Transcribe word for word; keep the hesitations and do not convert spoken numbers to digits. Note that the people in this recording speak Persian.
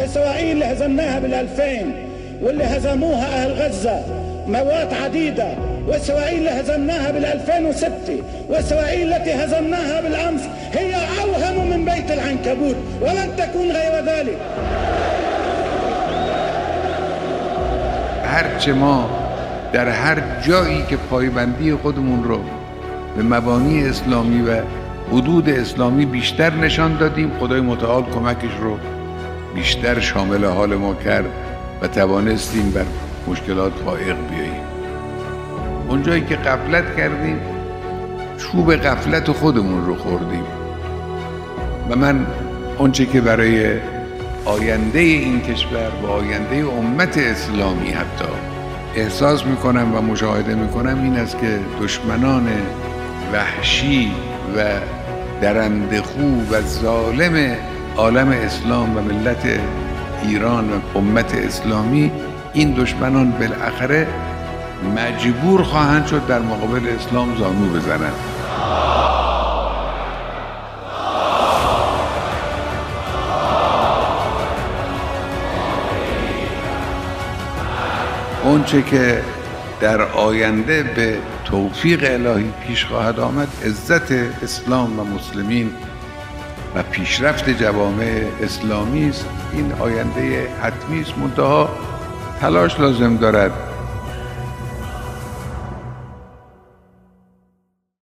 إسرائيل اللي هزمناها بالألفين واللي هزموها أهل غزة مرات عديدة، وإسرائيل اللي هزمناها بالألفين وستة، وإسرائيل التي هزمناها بالأمس هي أوهم من بيت العنكبوت ولن تكون غير ذلك. هرچه ما در هر جایی که پایبندی خودمون رو به مبانی اسلامی و حدود اسلامی بیشتر نشان دادیم، خدای متعال کمکش رو بیشتر شامل حال ما کرد و توانستیم بر مشکلات فائق بیاییم. اونجایی که غفلت کردیم چوب غفلت خودمون رو خوردیم و من اونچه که برای آینده این کشور و آینده امت اسلامی حتی احساس میکنم و مشاهده میکنم این است که دشمنان وحشی و درندخو و ظالم عالم اسلام و ملت ایران و امت اسلامی، این دشمنان بالاخره مجبور خواهند شد در مقابل اسلام زانو بزنند. اونچه که در آینده به توفیق الهی پیش خواهد آمد عزت اسلام و مسلمین و پیشرفت جوامع اسلامی است. این آینده حتمی است، منتها تلاش لازم دارد